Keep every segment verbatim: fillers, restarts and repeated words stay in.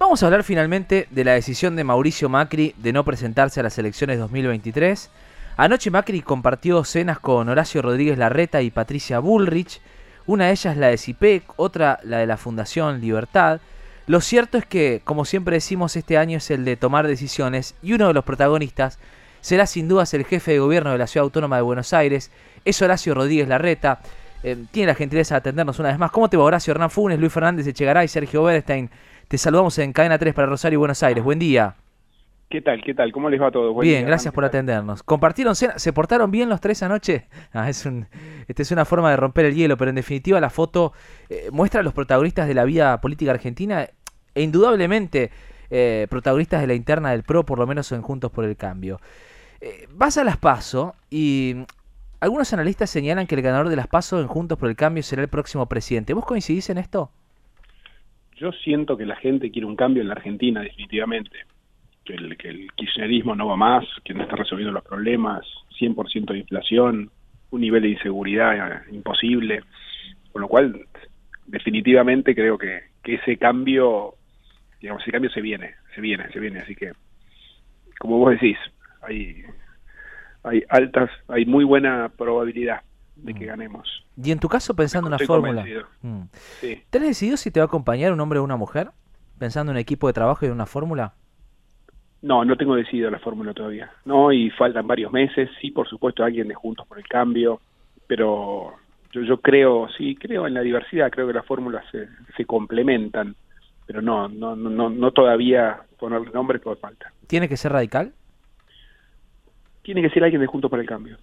Vamos a hablar finalmente de la decisión de Mauricio Macri de no presentarse a las elecciones dos mil veintitrés. Anoche Macri compartió cenas con Horacio Rodríguez Larreta y Patricia Bullrich, una de ellas la de CIPEC, otra la de la Fundación Libertad. Lo cierto es que, como siempre decimos, este año es el de tomar decisiones y uno de los protagonistas será sin dudas el jefe de gobierno de la Ciudad Autónoma de Buenos Aires, es Horacio Rodríguez Larreta. Eh, tiene la gentileza de atendernos una vez más. ¿Cómo te va, Horacio? Hernán Funes, Luis Fernández Echegaray, Sergio Berestein. Te saludamos en Cadena tres para Rosario y Buenos Aires. Buen día. ¿Qué tal? ¿Qué tal? ¿Cómo les va a todos? Buen Bien, día, gracias Hernán, por atendernos. ¿Compartieron cena? ¿Se portaron bien los tres anoche? Ah, es un, esta es una forma de romper el hielo, pero en definitiva la foto eh, muestra a los protagonistas de la vida política argentina e indudablemente eh, protagonistas de la interna del P R O, por lo menos en Juntos por el Cambio. Eh, vas a las PASO y algunos analistas señalan que el ganador de las PASO en Juntos por el Cambio será el próximo presidente. ¿Vos coincidís en esto? Yo siento que la gente quiere un cambio en la Argentina, definitivamente. Que el, que el kirchnerismo no va más, que no está resolviendo los problemas, cien por ciento de inflación, un nivel de inseguridad imposible. Con lo cual, definitivamente creo que, que ese cambio, digamos, ese cambio se viene, se viene, se viene. Así que, como vos decís, hay, hay altas, hay muy buena probabilidad de que ganemos. Y en tu caso, pensando en una fórmula, mm. sí. ¿tenés decidido si te va a acompañar un hombre o una mujer? Pensando en un equipo de trabajo y en una fórmula. No, no tengo decidido la fórmula todavía. No, y faltan varios meses. Sí, por supuesto, alguien de Juntos por el Cambio, pero yo, yo creo, sí, creo en la diversidad, creo que las fórmulas se, se complementan, pero no, no, no, no todavía ponerle nombre porque falta. ¿Tiene que ser radical? Tiene que ser alguien de Juntos por el Cambio.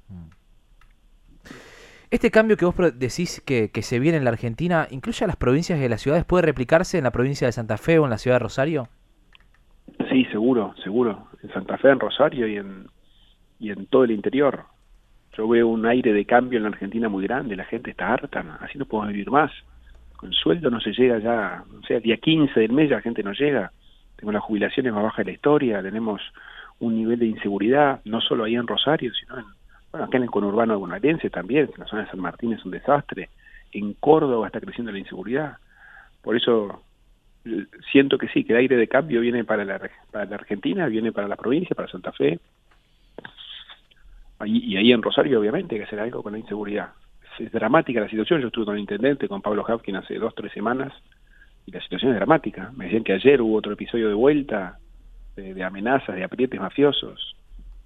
Este cambio que vos decís que, que se viene en la Argentina, ¿incluye a las provincias y a las ciudades? ¿Puede replicarse en la provincia de Santa Fe o en la ciudad de Rosario? Sí, seguro, seguro. En Santa Fe, en Rosario y en, y en todo el interior. Yo veo un aire de cambio en la Argentina muy grande, la gente está harta, así no podemos vivir más. Con sueldo no se llega ya, o sea, el día quince del mes ya la gente no llega. Tenemos las jubilaciones más bajas de la historia, tenemos un nivel de inseguridad, no solo ahí en Rosario, sino en, bueno, acá en el conurbano bonaerense también, en la zona de San Martín es un desastre, en Córdoba está creciendo la inseguridad. Por eso siento que sí, que el aire de cambio viene para la, para la Argentina, viene para la provincia, para Santa Fe, ahí, y ahí en Rosario obviamente hay que hacer algo con la inseguridad. Es, es dramática la situación. Yo estuve con el intendente, con Pablo Hapkin hace dos, tres semanas, y la situación es dramática. Me decían que ayer hubo otro episodio de vuelta, de, de amenazas, de aprietes mafiosos.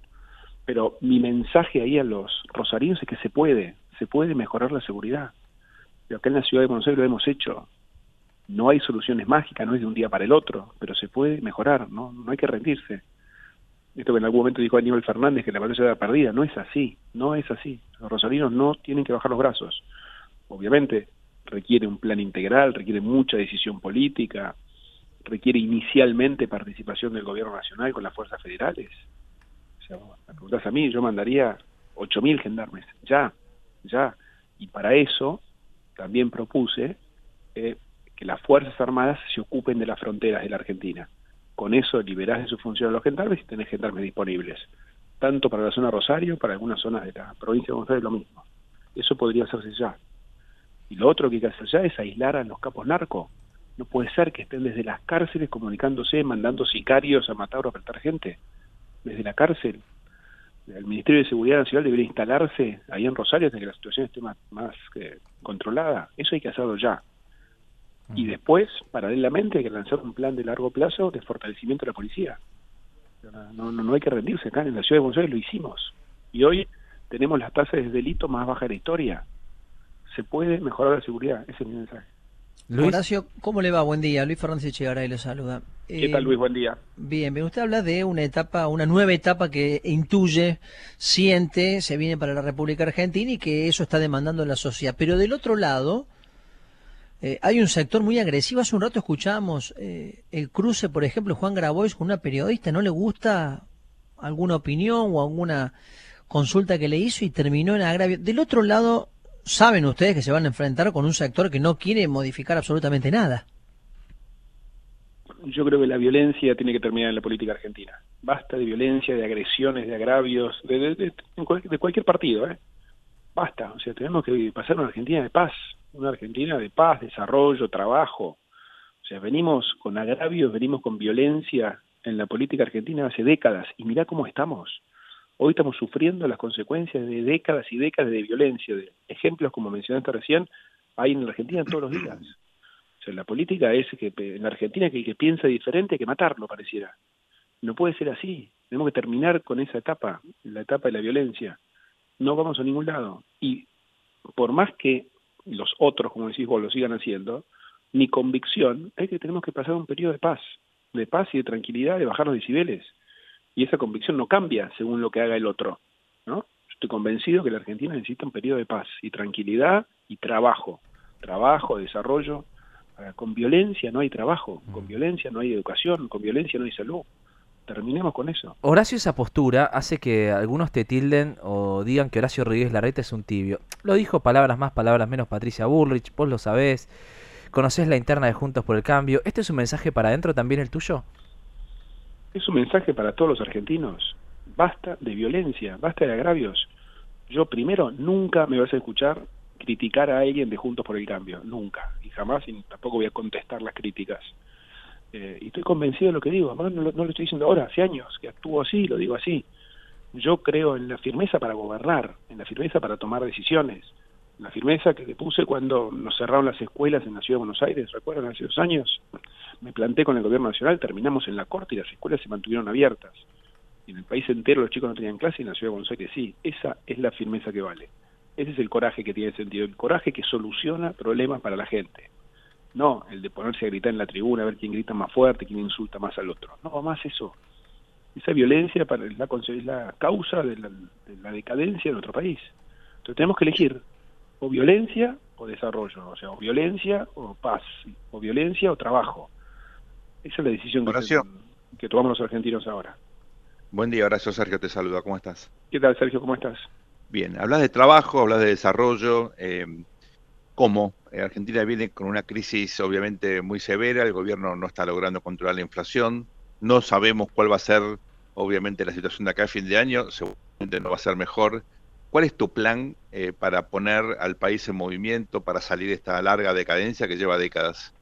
Pero mi mensaje ahí a los rosarinos es que se puede, se puede mejorar la seguridad. Pero acá en la ciudad de Buenos Aires lo hemos hecho. No hay soluciones mágicas, no es de un día para el otro, pero se puede mejorar, no, no hay que rendirse. Esto que en algún momento dijo Aníbal Fernández, que la batalla era perdida, no es así, no es así. Los rosarinos no tienen que bajar los brazos. Obviamente requiere un plan integral, requiere mucha decisión política, requiere inicialmente participación del gobierno nacional con las fuerzas federales. O sea, me preguntás a mí, yo mandaría ocho mil gendarmes, ya, ya. Y para eso también propuse eh, que las Fuerzas Armadas se ocupen de las fronteras de la Argentina. Con eso liberás de su función a los gendarmes y tenés gendarmes disponibles. Tanto para la zona Rosario, para algunas zonas de la provincia de Buenos Aires lo mismo. Eso podría hacerse ya. Y lo otro que hay que hacer ya es aislar a los capos narco. No puede ser que estén desde las cárceles comunicándose, mandando sicarios a matar o a apretar gente. Desde la cárcel. El Ministerio de Seguridad Nacional debería instalarse ahí en Rosario hasta que la situación esté más, más eh, controlada. Eso hay que hacerlo ya. Y después, paralelamente, hay que lanzar un plan de largo plazo de fortalecimiento de la policía. No, no, no hay que rendirse. Acá en la ciudad de Buenos Aires lo hicimos. Y hoy tenemos las tasas de delito más bajas de la historia. Se puede mejorar la seguridad. Ese es mi mensaje. Luis. Horacio, ¿cómo le va? Buen día. Luis Fernández Echegaray lo saluda. ¿Qué tal, Luis? Buen día. Bien, bien. Usted habla de una etapa, una nueva etapa que intuye, siente, se viene para la República Argentina y que eso está demandando la sociedad. Pero del otro lado, Eh, hay un sector muy agresivo. Hace un rato escuchábamos eh, el cruce, por ejemplo, Juan Grabois con una periodista. ¿No le gusta alguna opinión o alguna consulta que le hizo y terminó en agravio? Del otro lado, saben ustedes que se van a enfrentar con un sector que no quiere modificar absolutamente nada. Yo creo que la violencia tiene que terminar en la política argentina. Basta de violencia, de agresiones, de agravios, de, de, de, de cualquier partido, ¿eh? Basta. O sea, tenemos que pasar a una Argentina de paz. Una Argentina de paz, desarrollo, trabajo. O sea, venimos con agravios, venimos con violencia en la política argentina hace décadas, y mirá cómo estamos. Hoy estamos sufriendo las consecuencias de décadas y décadas de violencia. De ejemplos, como mencionaste recién, hay en la Argentina todos los días. O sea, la política es que en la Argentina que el que piensa diferente hay que matarlo, pareciera. No puede ser así. Tenemos que terminar con esa etapa, la etapa de la violencia. No vamos a ningún lado. Y por más que los otros, como decís vos, lo sigan haciendo, mi convicción es que tenemos que pasar un periodo de paz, de paz y de tranquilidad, de bajar los decibeles. Y esa convicción no cambia según lo que haga el otro, ¿no? Yo estoy convencido que la Argentina necesita un periodo de paz y tranquilidad y trabajo. Trabajo, desarrollo. Con violencia no hay trabajo, con violencia no hay educación, con violencia no hay salud. Terminemos con eso. Horacio, esa postura hace que algunos te tilden o digan que Horacio Rodríguez Larreta es un tibio. Lo dijo palabras más, palabras menos Patricia Bullrich, vos lo sabés, conocés la interna de Juntos por el Cambio. ¿Este es un mensaje para adentro también el tuyo? Es un mensaje para todos los argentinos. Basta de violencia, basta de agravios. Yo primero nunca me vas a escuchar criticar a alguien de Juntos por el Cambio, nunca, y jamás, y tampoco voy a contestar las críticas. Eh, y estoy convencido de lo que digo, no, no, no lo estoy diciendo ahora, hace años que actúo así, lo digo así. Yo creo en la firmeza para gobernar, en la firmeza para tomar decisiones, en la firmeza que le puse cuando nos cerraron las escuelas en la Ciudad de Buenos Aires, ¿recuerdan? Hace dos años me planté con el gobierno nacional, terminamos en la corte y las escuelas se mantuvieron abiertas. Y en el país entero los chicos no tenían clase y en la Ciudad de Buenos Aires sí. Esa es la firmeza que vale. Ese es el coraje que tiene sentido, el coraje que soluciona problemas para la gente. No el de ponerse a gritar en la tribuna, a ver quién grita más fuerte, quién insulta más al otro. No, más eso. Esa violencia para la, es la causa de la, de la decadencia de nuestro país. Entonces tenemos que elegir o violencia o desarrollo, o sea, o violencia o paz, o violencia o trabajo. Esa es la decisión que, se, que tomamos los argentinos ahora. Buen día, Horacio. Sergio te saluda, ¿cómo estás? ¿Qué tal, Sergio? ¿Cómo estás? Bien, hablas de trabajo, hablas de desarrollo. Eh, ¿Cómo? Eh, Argentina viene con una crisis obviamente muy severa, el gobierno no está logrando controlar la inflación, no sabemos cuál va a ser obviamente la situación de acá a fin de año, seguramente no va a ser mejor. ¿Cuál es tu plan eh, para poner al país en movimiento, para salir de esta larga decadencia que lleva décadas?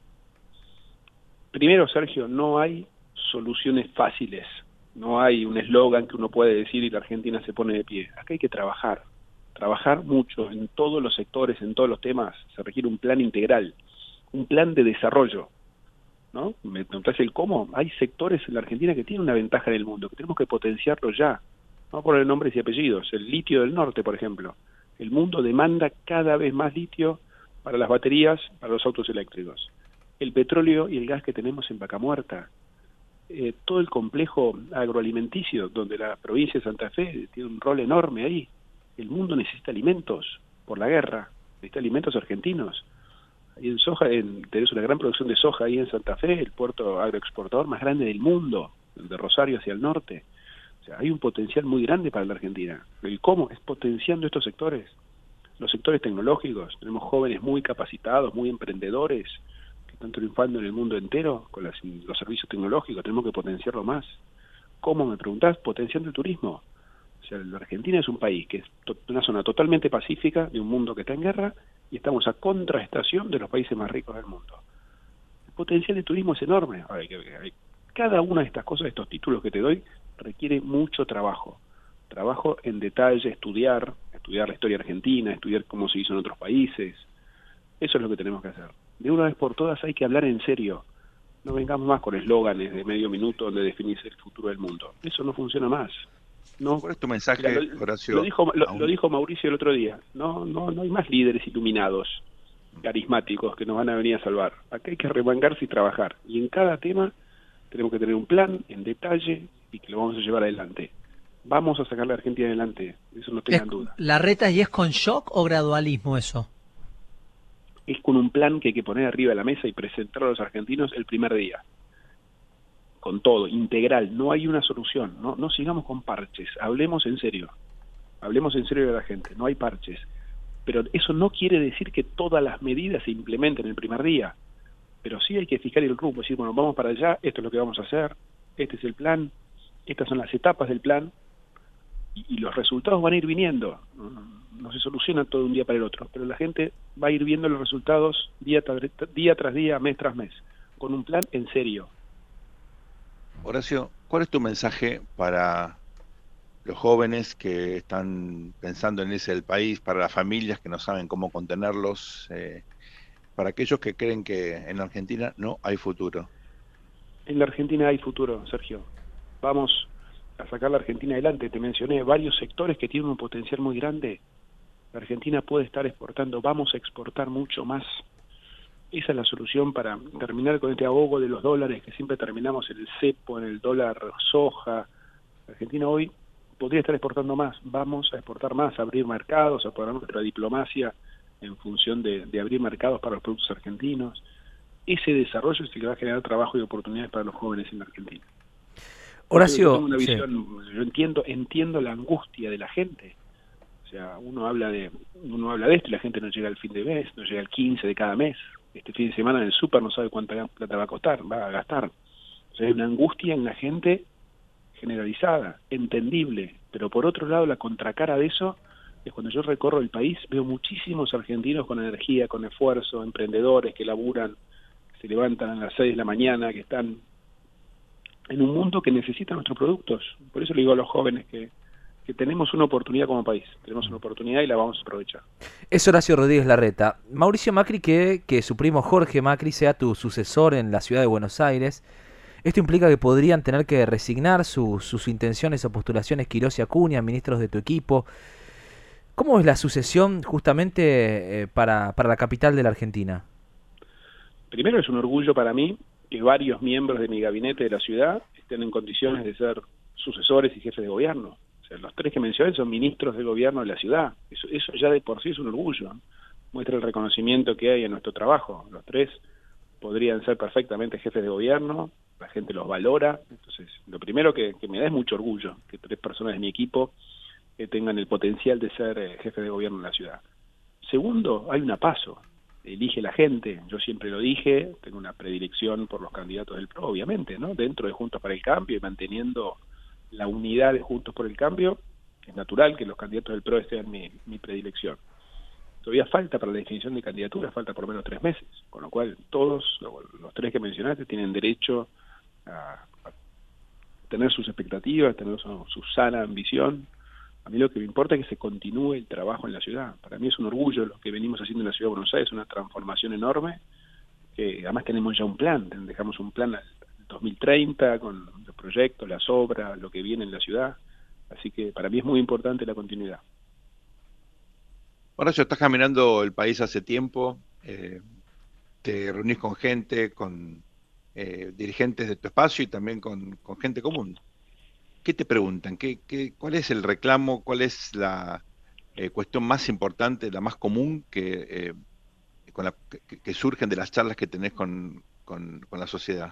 Primero, Sergio, no hay soluciones fáciles. No hay un eslogan que uno puede decir y la Argentina se pone de pie. Acá hay que trabajar, trabajar mucho en todos los sectores, en todos los temas. Se requiere un plan integral, un plan de desarrollo, ¿no? Me preguntás el cómo. Hay sectores en la Argentina que tienen una ventaja en el mundo, que tenemos que potenciarlo ya. Vamos a poner nombres y apellidos. El litio del norte, por ejemplo. El mundo demanda cada vez más litio para las baterías, para los autos eléctricos. El petróleo y el gas que tenemos en Vaca Muerta. Eh, todo el complejo agroalimenticio, donde la provincia de Santa Fe tiene un rol enorme ahí. El mundo necesita alimentos por la guerra, necesita alimentos argentinos. Ahí en soja, en, tenés una gran producción de soja ahí en Santa Fe, el puerto agroexportador más grande del mundo, de Rosario hacia el norte. O sea, hay un potencial muy grande para la Argentina. ¿El cómo? Es potenciando estos sectores. Los sectores tecnológicos, tenemos jóvenes muy capacitados, muy emprendedores, están triunfando en el mundo entero con las, los servicios tecnológicos, tenemos que potenciarlo más. ¿Cómo me preguntás? Potenciando el turismo. O sea, la Argentina es un país que es to una zona totalmente pacífica de un mundo que está en guerra y estamos a contraestación de los países más ricos del mundo. El potencial de turismo es enorme. Ahora, hay que, hay, cada una de estas cosas, de estos títulos que te doy, requiere mucho trabajo. Trabajo en detalle, estudiar, estudiar la historia argentina, estudiar cómo se hizo en otros países. Eso es lo que tenemos que hacer. De una vez por todas hay que hablar en serio. No vengamos más con eslóganes de medio minuto donde definís el futuro del mundo. Eso no funciona más. No, ¿cuál es tu mensaje, mira, lo, Horacio? Lo dijo, lo, lo dijo Mauricio el otro día. No, no, no hay más líderes iluminados, carismáticos que nos van a venir a salvar. Acá hay que remangarse y trabajar. Y en cada tema tenemos que tener un plan en detalle y que lo vamos a llevar adelante. Vamos a sacar la Argentina adelante. Eso no tengan duda. ¿Larreta y es con shock o gradualismo eso? Es con un plan que hay que poner arriba de la mesa y presentar a los argentinos el primer día. Con todo, integral, no hay una solución, no, no sigamos con parches, hablemos en serio, hablemos en serio de la gente, no hay parches. Pero eso no quiere decir que todas las medidas se implementen el primer día, pero sí hay que fijar el rumbo, decir, bueno, vamos para allá, esto es lo que vamos a hacer, este es el plan, estas son las etapas del plan, y, y los resultados van a ir viniendo. No se soluciona todo de un día para el otro, pero la gente va a ir viendo los resultados día, día tras día, mes tras mes. con un plan en serio. Horacio, ¿cuál es tu mensaje para los jóvenes que están pensando en irse del país, para las familias que no saben cómo contenerlos, eh, para aquellos que creen que en Argentina no hay futuro? En la Argentina hay futuro, Sergio. Vamos a sacar la Argentina adelante. Te mencioné varios sectores que tienen un potencial muy grande. La Argentina puede estar exportando, vamos a exportar mucho más. Esa es la solución para terminar con este ahogo de los dólares, que siempre terminamos en el cepo, en el dólar soja. La Argentina hoy podría estar exportando más, vamos a exportar más, a abrir mercados, a poner nuestra diplomacia en función de, de abrir mercados para los productos argentinos. Ese desarrollo es el que va a generar trabajo y oportunidades para los jóvenes en la Argentina. Horacio, yo tengo una visión, sí. yo entiendo, entiendo la angustia de la gente. O sea, uno habla de, uno habla de esto y la gente no llega al fin de mes, no llega al quince de cada mes. Este fin de semana en el súper no sabe cuánta plata va a costar, va a gastar. O sea, hay una angustia en la gente generalizada, entendible, pero por otro lado la contracara de eso es cuando yo recorro el país, veo muchísimos argentinos con energía, con esfuerzo, emprendedores que laburan, que se levantan a las seis de la mañana, que están en un mundo que necesita nuestros productos. Por eso le digo a los jóvenes que, que tenemos una oportunidad como país, tenemos una oportunidad y la vamos a aprovechar. Es Horacio Rodríguez Larreta. Mauricio Macri quiere que su primo Jorge Macri sea tu sucesor en la ciudad de Buenos Aires. Esto implica que podrían tener que resignar su, sus intenciones o postulaciones Quirós y Acuña, ministros de tu equipo. ¿Cómo es la sucesión justamente eh, para, para la capital de la Argentina? Primero, es un orgullo para mí que varios miembros de mi gabinete de la ciudad estén en condiciones de ser sucesores y jefes de gobierno. O sea, los tres que mencioné son ministros del gobierno de la ciudad. Eso, eso ya de por sí es un orgullo. Muestra el reconocimiento que hay en nuestro trabajo. Los tres podrían ser perfectamente jefes de gobierno, la gente los valora. Entonces, lo primero que, que me da es mucho orgullo que tres personas de mi equipo eh, tengan el potencial de ser eh, jefe de gobierno en la ciudad. Segundo, hay una paso. Elige la gente. Yo siempre lo dije, tengo una predilección por los candidatos del P R O, obviamente, ¿no? Dentro de Juntos para el Cambio y manteniendo la unidad de Juntos por el Cambio, es natural que los candidatos del P R O sean mi, mi predilección. Todavía falta para la definición de candidaturas, falta por lo menos tres meses, con lo cual todos los tres que mencionaste tienen derecho a, a tener sus expectativas, tener su, su sana ambición. A mí lo que me importa es que se continúe el trabajo en la ciudad. Para mí es un orgullo lo que venimos haciendo en la ciudad de Buenos Aires, una transformación enorme, que además tenemos ya un plan, dejamos un plan al dos mil treinta con los proyectos, las obras, lo que viene en la ciudad, así que para mí es muy importante la continuidad. Horacio, estás caminando el país hace tiempo, eh, te reunís con gente, con eh, dirigentes de tu espacio y también con, con gente común. ¿Qué te preguntan? ¿Qué, qué, ¿Cuál es el reclamo? ¿Cuál es la eh, cuestión más importante, la más común que, eh, con la, que, que surgen de las charlas que tenés con, con, con la sociedad?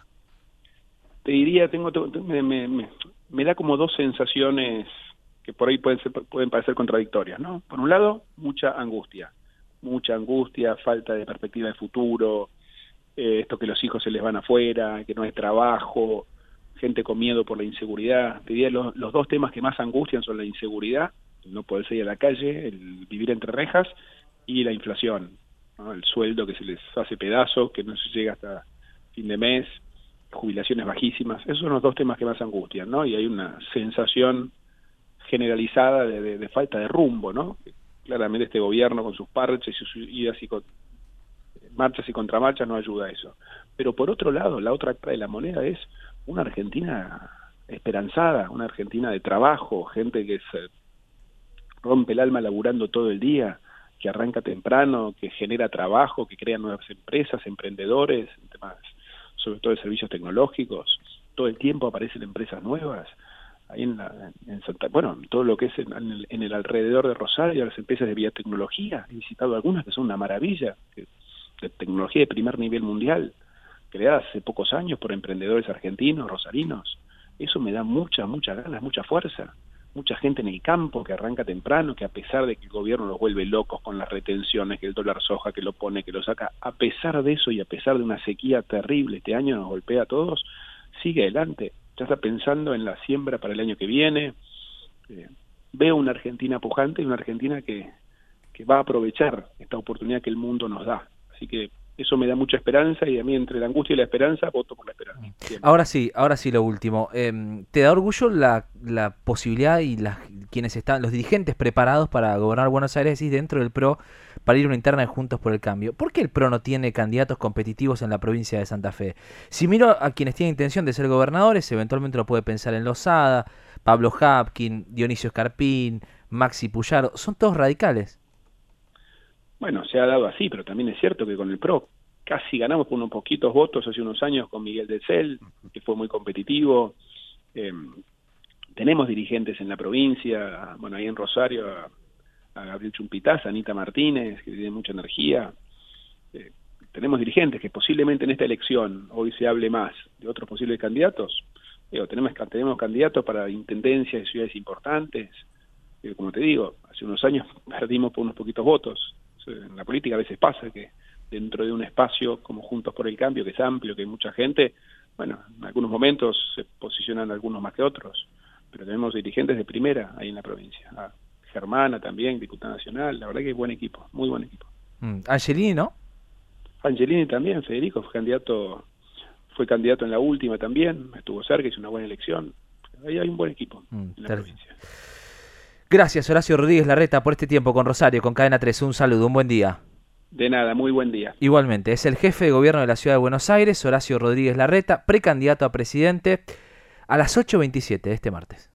Te diría, tengo me, me, me, me da como dos sensaciones que por ahí pueden ser, pueden parecer contradictorias, ¿no? Por un lado, mucha angustia, mucha angustia, falta de perspectiva de futuro, eh, esto que los hijos se les van afuera, que no hay trabajo, gente con miedo por la inseguridad. Te diría, los, los dos temas que más angustian son la inseguridad, el no poder salir a la calle, el vivir entre rejas, y la inflación, ¿no? El sueldo que se les hace pedazos, que no se llega hasta fin de mes, jubilaciones bajísimas. Esos son los dos temas que más angustian, ¿no? Y hay una sensación generalizada de, de, de falta de rumbo, ¿no? Claramente este gobierno con sus parches y sus idas y con, marchas y contramarchas no ayuda a eso. Pero por otro lado, la otra cara de la moneda es una Argentina esperanzada, una Argentina de trabajo, gente que se rompe el alma laburando todo el día, que arranca temprano, que genera trabajo, que crea nuevas empresas, emprendedores, temas, sobre todo de servicios tecnológicos. Todo el tiempo aparecen empresas nuevas. Ahí en, la, en Santa, bueno, todo lo que es en, en, el, en el alrededor de Rosario, las empresas de biotecnología, he visitado algunas que son una maravilla, que, de tecnología de primer nivel mundial, creadas hace pocos años por emprendedores argentinos, rosarinos. Eso me da muchas, muchas ganas, mucha fuerza. Mucha gente en el campo que arranca temprano, que a pesar de que el gobierno los vuelve locos con las retenciones, que el dólar soja, que lo pone, que lo saca, a pesar de eso y a pesar de una sequía terrible este año nos golpea a todos, sigue adelante. Ya está pensando en la siembra para el año que viene. Eh, veo una Argentina pujante y una Argentina que, que va a aprovechar esta oportunidad que el mundo nos da. Así que eso me da mucha esperanza, y a mí entre la angustia y la esperanza voto por la esperanza. Bien. Ahora sí, ahora sí lo último. Eh, ¿Te da orgullo la, la posibilidad y las, quienes están, los dirigentes preparados para gobernar Buenos Aires y dentro del P R O para ir a una interna de Juntos por el Cambio? ¿Por qué el P R O no tiene candidatos competitivos en la provincia de Santa Fe? Si miro a quienes tienen intención de ser gobernadores, eventualmente lo puede pensar en Lozada, Pablo Hapkin, Dionisio Escarpín, Maxi Puyaro, son todos radicales. Bueno, se ha dado así, pero también es cierto que con el P R O casi ganamos por unos poquitos votos hace unos años con Miguel del Cel, que fue muy competitivo. Eh, tenemos dirigentes en la provincia, bueno, ahí en Rosario, a, a Gabriel Chumpitaz, a Anita Martínez, que tiene mucha energía. Eh, tenemos dirigentes que posiblemente en esta elección, hoy se hable más de otros posibles candidatos. Digo, tenemos, tenemos candidatos para intendencias de ciudades importantes. Eh, como te digo, hace unos años perdimos por unos poquitos votos. En la política a veces pasa que dentro de un espacio como Juntos por el Cambio, que es amplio, que hay mucha gente, bueno, en algunos momentos se posicionan algunos más que otros, pero tenemos dirigentes de primera ahí en la provincia. Ah, Germana también, diputada nacional, la verdad que es buen equipo, muy buen equipo. Mm, Angelini, ¿no? Angelini también, Federico fue candidato, fue candidato en la última también, estuvo cerca, hizo una buena elección. Ahí hay un buen equipo mm, en la provincia. Gracias, Horacio Rodríguez Larreta, por este tiempo con Rosario, con Cadena tres. Un saludo, un buen día. De nada, muy buen día. Igualmente, es el jefe de gobierno de la Ciudad de Buenos Aires, Horacio Rodríguez Larreta, precandidato a presidente, a las ocho veintisiete de este martes.